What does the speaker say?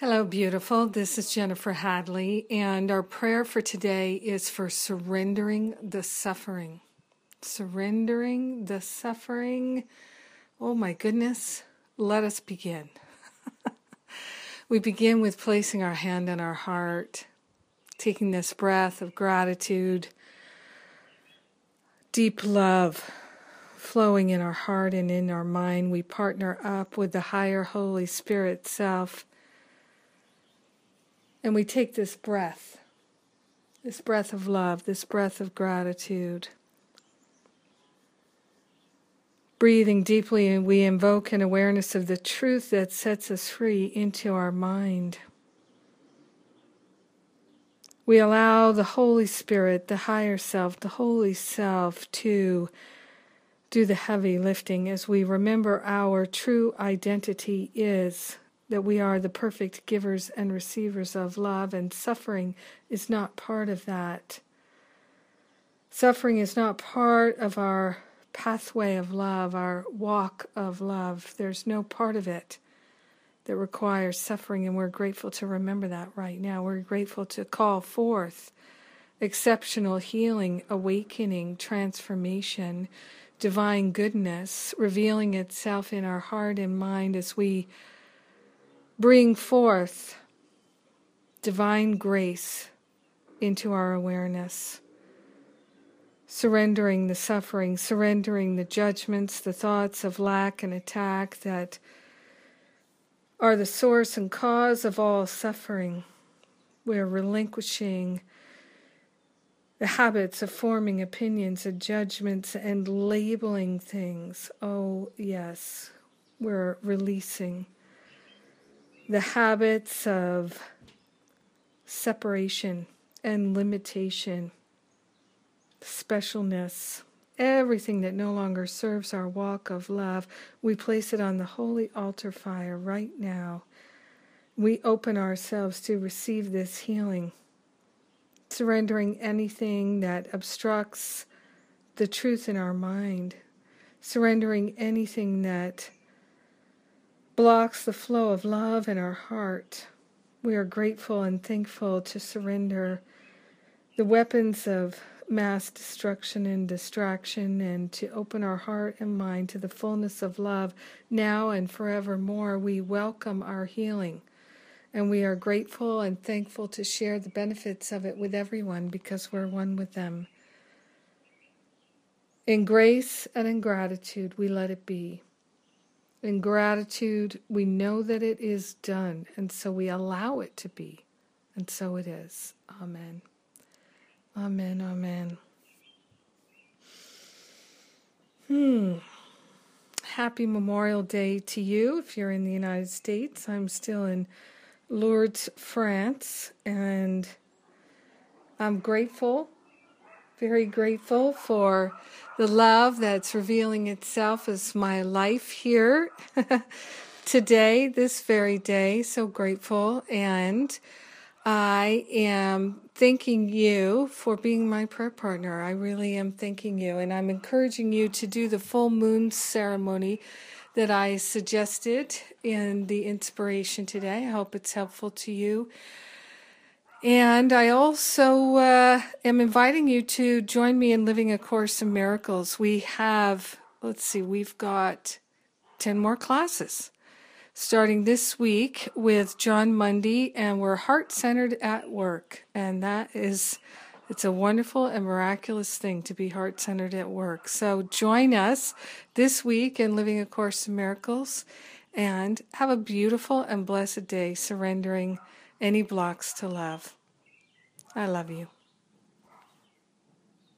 Hello, beautiful. This is Jennifer Hadley, and our prayer for today is for surrendering the suffering. Surrendering the suffering. Oh my goodness. Let us begin. We begin with placing our hand on our heart, taking this breath of gratitude, deep love flowing in our heart and in our mind. We partner up with the higher Holy Spirit self. And we take this breath of love, this breath of gratitude. Breathing deeply, and we invoke an awareness of the truth that sets us free into our mind. We allow the Holy Spirit, the higher self, the Holy Self to do the heavy lifting as we remember our true identity is that we are the perfect givers and receivers of love, and suffering is not part of that. Suffering is not part of our pathway of love, our walk of love. There's no part of it that requires suffering, and we're grateful to remember that right now. We're grateful to call forth exceptional healing, awakening, transformation, divine goodness, revealing itself in our heart and mind as we bring forth divine grace into our awareness, surrendering the suffering, surrendering the judgments, the thoughts of lack and attack that are the source and cause of all suffering. We're relinquishing the habits of forming opinions and judgments and labeling things. Oh, yes, we're releasing the habits of separation and limitation, specialness, everything that no longer serves our walk of love. We place it on the holy altar fire right now. We open ourselves to receive this healing, surrendering anything that obstructs the truth in our mind, surrendering anything that blocks the flow of love in our heart. We are grateful and thankful to surrender the weapons of mass destruction and distraction, and to open our heart and mind to the fullness of love now and forevermore. We welcome our healing, and we are grateful and thankful to share the benefits of it with everyone because we're one with them. In grace and in gratitude, we let it be. In gratitude, we know that it is done, and so we allow it to be, and so it is. Amen. Amen, amen. Happy Memorial Day to you if you're in the United States. I'm still in Lourdes, France, and I'm grateful, very grateful for the love that's revealing itself as my life here today, this very day. So grateful. And I am thanking you for being my prayer partner. I really am thanking you. And I'm encouraging you to do the full moon ceremony that I suggested in the inspiration today. I hope it's helpful to you. And I also am inviting you to join me in Living A Course in Miracles. We have, we've got 10 more classes starting this week with John Mundy, and we're heart-centered at work. And it's a wonderful and miraculous thing to be heart-centered at work. So join us this week in Living A Course in Miracles, and have a beautiful and blessed day, surrendering any blocks to love. I love you.